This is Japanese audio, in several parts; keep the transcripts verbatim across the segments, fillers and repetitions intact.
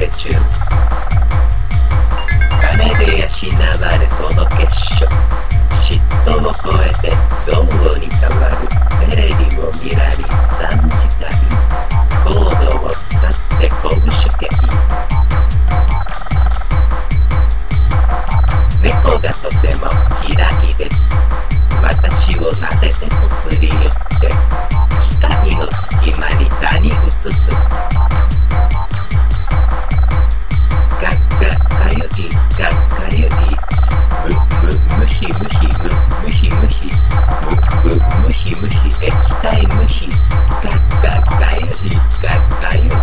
手中。金で養われその結晶、嫉妬を超えて憎悪に変わる。テレビを見らりさんじかん、コードを使って拳蹴り。猫がとても嫌いです。私を撫でてこすり寄って機械の隙間に谷移す。ガッガかゆいガッかゆい、ムムムヒムヒムムヒムヒムムムヒムヒ液体ムヒ、ガッガかゆいガッかゆい。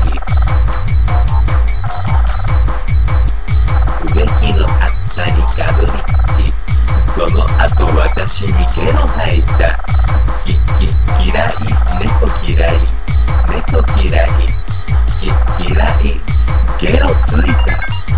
植木の葉っぱにかぶりつき、その後私に毛の生えた。きき嫌い猫嫌い猫嫌いき嫌いゲロついた。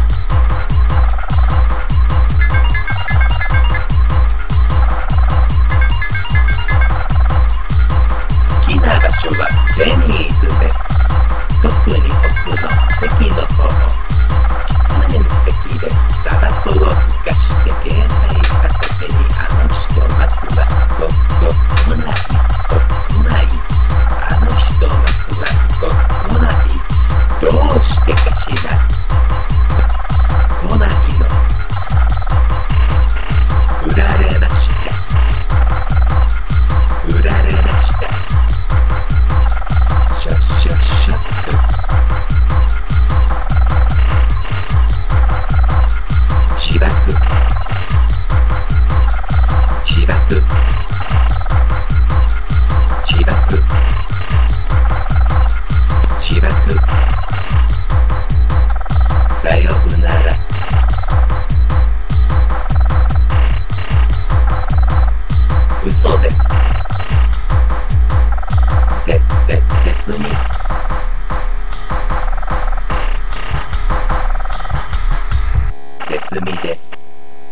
好きな場所はデニーズです。特に奥の席の方、喫煙席でタバコをふかして携帯片手にあの人待つわ。ごご来ないご来ない、あの人待つわ。ご来ない、どうしてかしら。来ないの。売られました。売られました。シャッシャッシャッと。自爆自爆自爆自爆。さようなら。嘘です。てて鉄に鉄味です。